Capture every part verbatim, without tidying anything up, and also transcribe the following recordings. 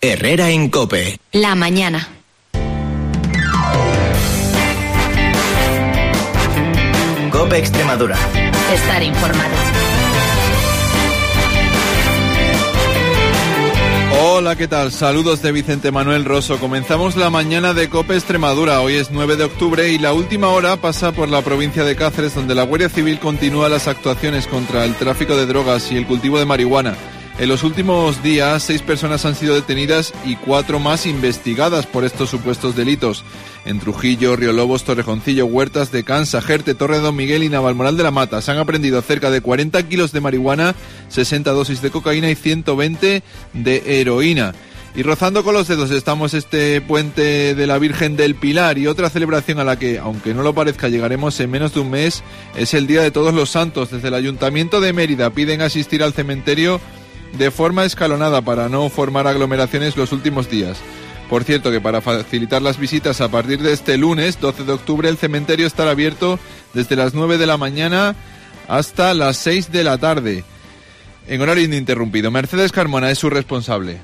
Herrera en COPE. La mañana. COPE Extremadura. Estar informado. Hola, ¿qué tal? Saludos de Vicente Manuel Rosso. Comenzamos la mañana de COPE Extremadura. Hoy es nueve de octubre y la última hora pasa por la provincia de Cáceres, donde la Guardia Civil continúa las actuaciones contra el tráfico de drogas y el cultivo de marihuana. En los últimos días, seis personas han sido detenidas y cuatro más investigadas por estos supuestos delitos. En Trujillo, Río Lobos, Torrejoncillo, Huertas de Can, Sajerte, Torre de Don Miguel y Navalmoral de la Mata. Se han aprendido cerca de cuarenta kilos de marihuana, sesenta dosis de cocaína y ciento veinte de heroína. Y rozando con los dedos estamos este puente de la Virgen del Pilar, y otra celebración a la que, aunque no lo parezca, llegaremos en menos de un mes, es el Día de Todos los Santos. Desde el Ayuntamiento de Mérida piden asistir al cementerio de forma escalonada para no formar aglomeraciones los últimos días. Por cierto, que para facilitar las visitas a partir de este lunes, doce de octubre, el cementerio estará abierto desde las nueve de la mañana hasta las seis de la tarde, en horario ininterrumpido. Mercedes Carmona es su responsable.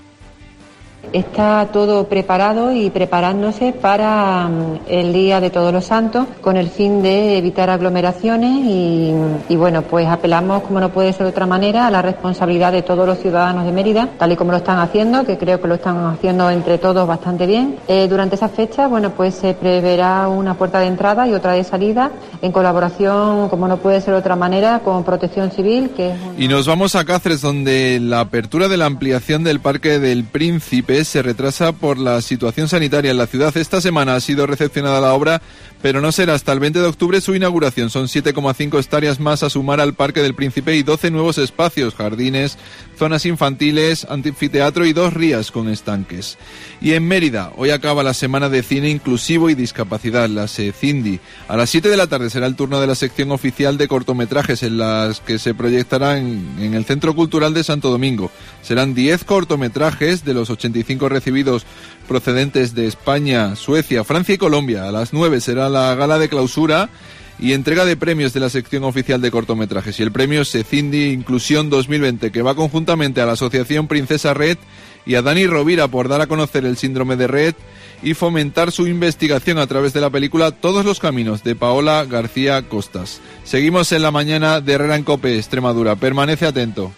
Está todo preparado y preparándose para el Día de Todos los Santos, con el fin de evitar aglomeraciones y, y bueno, pues apelamos, como no puede ser de otra manera, a la responsabilidad de todos los ciudadanos de Mérida, tal y como lo están haciendo, que creo que lo están haciendo entre todos bastante bien. Eh, durante esa fecha, bueno, pues se preverá una puerta de entrada y otra de salida, en colaboración, como no puede ser de otra manera, con Protección Civil, que es una... Y nos vamos a Cáceres, donde la apertura de la ampliación del Parque del Príncipe se retrasa por la situación sanitaria en la ciudad. Esta semana ha sido recepcionada la obra, pero no será hasta el veinte de octubre su inauguración. Son siete coma cinco hectáreas más a sumar al Parque del Príncipe y doce nuevos espacios, jardines, zonas infantiles, anfiteatro y dos rías con estanques. Y en Mérida, hoy acaba la Semana de Cine Inclusivo y Discapacidad, la SECINDI. A las siete de la tarde será el turno de la sección oficial de cortometrajes, en las que se proyectará en, en el Centro Cultural de Santo Domingo. Serán diez cortometrajes de los ochenta y cinco recibidos procedentes de España, Suecia, Francia y Colombia. A las nueve será la gala de clausura y entrega de premios de la sección oficial de cortometrajes, y el premio SECINDI Inclusión dos mil veinte, que va conjuntamente a la Asociación Princesa Red y a Dani Rovira por dar a conocer el síndrome de Red y fomentar su investigación a través de la película Todos los Caminos, de Paola García Costas. Seguimos en la mañana de Herrera en COPE Extremadura. Permanece atento.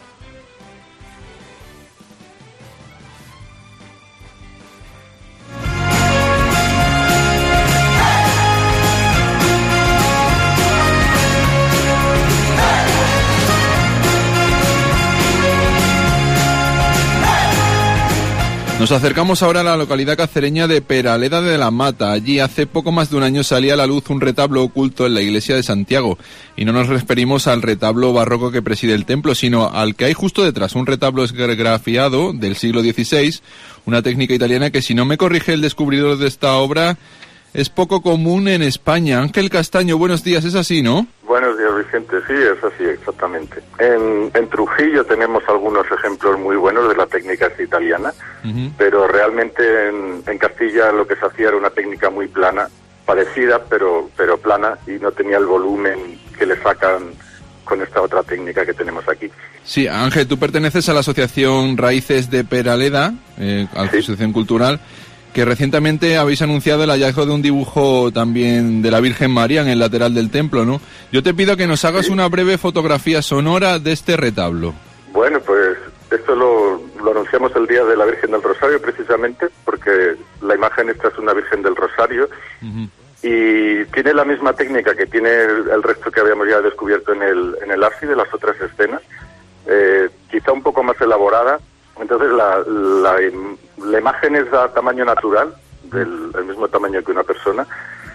Nos acercamos ahora a la localidad cacereña de Peraleda de la Mata. Allí hace poco más de un año salía a la luz un retablo oculto en la iglesia de Santiago. Y no nos referimos al retablo barroco que preside el templo, sino al que hay justo detrás, un retablo esgrafiado del siglo dieciséis, una técnica italiana que, si no me corrige el descubridor de esta obra, es poco común en España. Ángel Castaño, buenos días, ¿es así, no? Buenos días, Vicente, sí, es así, exactamente. En, en Trujillo tenemos algunos ejemplos muy buenos de la técnica italiana, uh-huh. pero realmente en, en Castilla lo que se hacía era una técnica muy plana, parecida, pero, pero plana, y no tenía el volumen que le sacan con esta otra técnica que tenemos aquí. Sí, Ángel, tú perteneces a la Asociación Raíces de Peraleda, eh, a la sí. Asociación Cultural, que recientemente habéis anunciado el hallazgo de un dibujo también de la Virgen María en el lateral del templo, ¿no? Yo te pido que nos hagas sí. una breve fotografía sonora de este retablo. Bueno, pues esto lo, lo anunciamos el día de la Virgen del Rosario, precisamente, porque la imagen esta es una Virgen del Rosario, uh-huh. y tiene la misma técnica que tiene el, el resto que habíamos ya descubierto en el, en el ábside, las otras escenas, eh, quizá un poco más elaborada. Entonces la, la, la imagen es a tamaño natural, del el mismo tamaño que una persona,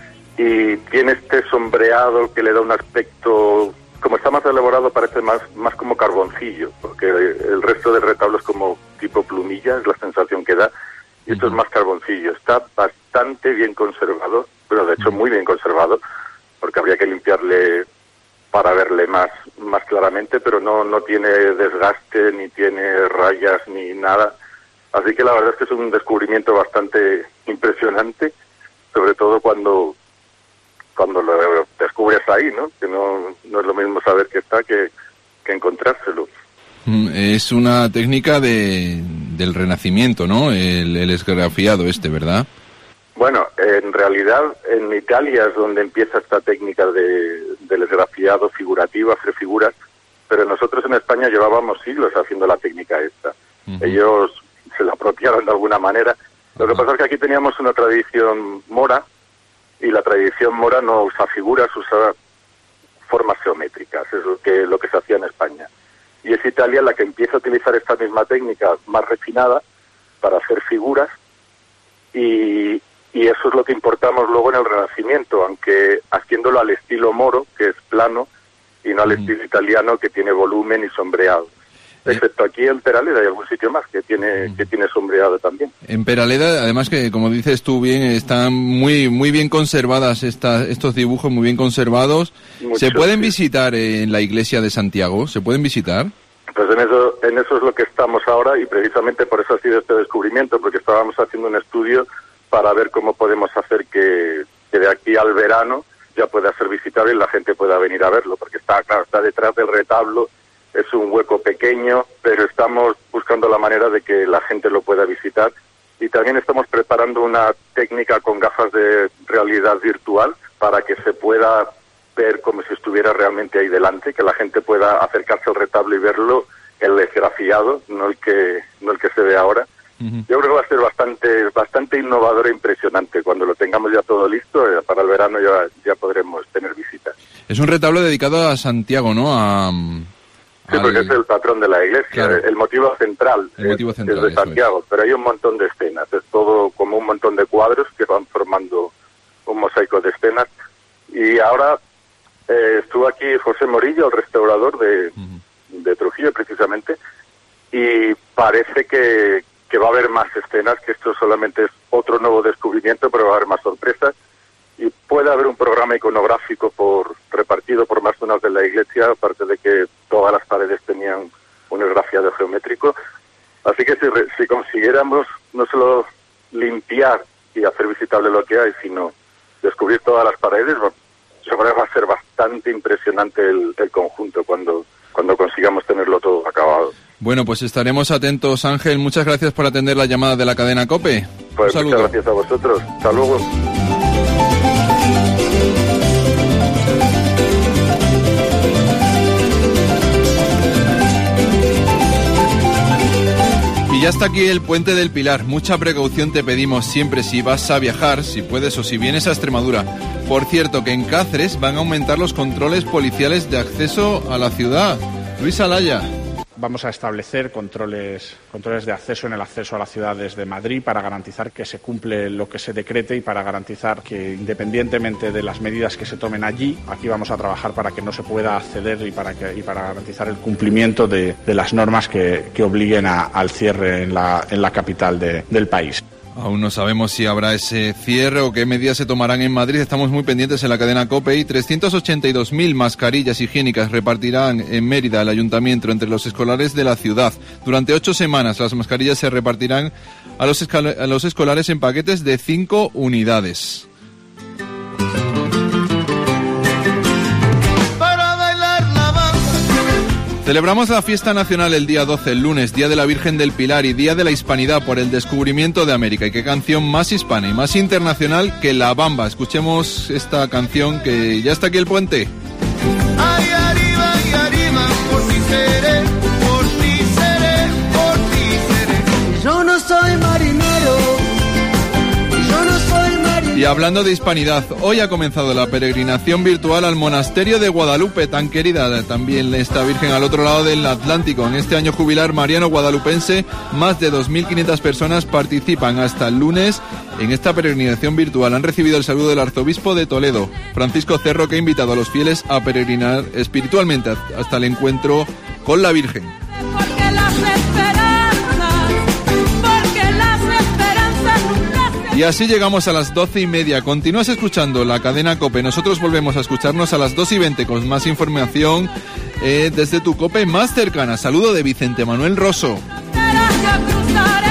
y tiene este sombreado que le da un aspecto, como está más elaborado, parece más, más como carboncillo, porque el resto del retablo es como tipo plumilla, es la sensación que da, y esto es más carboncillo. Está bastante bien conservado, pero de hecho muy bien conservado, porque habría que limpiarle para verle más más claramente, pero no no tiene desgaste, ni tiene rayas, ni nada. Así que la verdad es que es un descubrimiento bastante impresionante, sobre todo cuando cuando lo descubres ahí, ¿no? Que no, no es lo mismo saber que está que, que encontrárselo. Es una técnica de, del Renacimiento, ¿no? El, el esgrafiado este, ¿verdad? Bueno, en realidad en Italia es donde empieza esta técnica de, del esgrafiado figurativo, hacer figuras, pero nosotros en España llevábamos siglos haciendo la técnica esta. Uh-huh. Ellos se la apropiaron de alguna manera. Lo uh-huh. que pasa es que aquí teníamos una tradición mora, y la tradición mora no usa figuras, usa formas geométricas, es lo que, lo que se hacía en España. Y es Italia la que empieza a utilizar esta misma técnica más refinada para hacer figuras, y, y eso es lo que importamos luego en el Renacimiento, aunque haciéndolo al estilo moro, que es plano, y no al uh-huh. estilo italiano, que tiene volumen y sombreado. Excepto aquí en Peraleda hay algún sitio más que tiene que tiene sombreado también. En Peraleda, además que como dices tú bien, están muy muy bien conservadas esta, estos dibujos, muy bien conservados. Mucho, ¿Se pueden sí. visitar en la iglesia de Santiago? ¿Se pueden visitar? Pues en eso en eso es lo que estamos ahora, y precisamente por eso ha sido este descubrimiento, porque estábamos haciendo un estudio para ver cómo podemos hacer que, que de aquí al verano ya pueda ser visitable y la gente pueda venir a verlo, porque está claro, está detrás del retablo. Es un hueco pequeño, pero estamos buscando la manera de que la gente lo pueda visitar. Y también estamos preparando una técnica con gafas de realidad virtual para que se pueda ver como si estuviera realmente ahí delante, que la gente pueda acercarse al retablo y verlo, el esgrafiado, no el que no el que se ve ahora. Uh-huh. Yo creo que va a ser bastante bastante innovador e impresionante. Cuando lo tengamos ya todo listo, eh, para el verano ya, ya podremos tener visitas. Es un retablo dedicado a Santiago, ¿no? A... Sí, porque es el patrón de la iglesia, claro. el motivo central, el motivo es, central es de Santiago, es. Pero hay un montón de escenas, es todo como un montón de cuadros que van formando un mosaico de escenas. Y ahora eh, estuvo aquí José Morillo, el restaurador de, uh-huh. de Trujillo precisamente, y parece que, que va a haber más escenas, que esto solamente es otro nuevo descubrimiento, pero va a haber más sorpresas. Y puede haber un programa iconográfico por repartido por más zonas de la iglesia, aparte de que todas las paredes tenían un esgrafiado geométrico. Así que si, si consiguiéramos no solo limpiar y hacer visitable lo que hay, sino descubrir todas las paredes, yo creo que va a ser bastante impresionante el, el conjunto cuando, cuando consigamos tenerlo todo acabado. Bueno, pues estaremos atentos, Ángel. Muchas gracias por atender la llamada de la cadena COPE. Pues muchas gracias a vosotros. Hasta luego. Y ya está aquí el Puente del Pilar. Mucha precaución te pedimos siempre si vas a viajar, si puedes o si vienes a Extremadura. Por cierto, que en Cáceres van a aumentar los controles policiales de acceso a la ciudad. Luis Alaya. Vamos a establecer controles, controles de acceso en el acceso a la ciudad desde Madrid para garantizar que se cumple lo que se decrete y para garantizar que, independientemente de las medidas que se tomen allí, aquí vamos a trabajar para que no se pueda acceder y para, que, y para garantizar el cumplimiento de, de las normas que, que obliguen a, al cierre en la, en la capital de, del país. Aún no sabemos si habrá ese cierre o qué medidas se tomarán en Madrid. Estamos muy pendientes en la cadena COPE y trescientas ochenta y dos mil mascarillas higiénicas repartirán en Mérida el ayuntamiento entre los escolares de la ciudad. Durante ocho semanas las mascarillas se repartirán a los, escal- a los escolares en paquetes de cinco unidades. Celebramos la fiesta nacional el día doce, el lunes, Día de la Virgen del Pilar y Día de la Hispanidad por el descubrimiento de América. Y qué canción más hispana y más internacional que La Bamba. Escuchemos esta canción que ya está aquí el puente. Ay, arriba y arriba, por ti seré, por ti seré, por ti seré. Yo no soy marinero, yo no soy marinero. Y hablando de hispanidad, hoy ha comenzado la peregrinación virtual al monasterio de Guadalupe, tan querida también esta Virgen al otro lado del Atlántico. En este año jubilar mariano guadalupense, más de dos mil quinientas personas participan hasta el lunes en esta peregrinación virtual. Han recibido el saludo del arzobispo de Toledo, Francisco Cerro, que ha invitado a los fieles a peregrinar espiritualmente hasta el encuentro con la Virgen. Porque las esperanzas, porque las esperanzas nunca se... Y así llegamos a las doce y media. Continúas escuchando la cadena COPE. Nosotros volvemos a escucharnos a las dos y veinte con más información eh, desde tu COPE más cercana. Saludo de Vicente Manuel Rosso. Yo cruzaré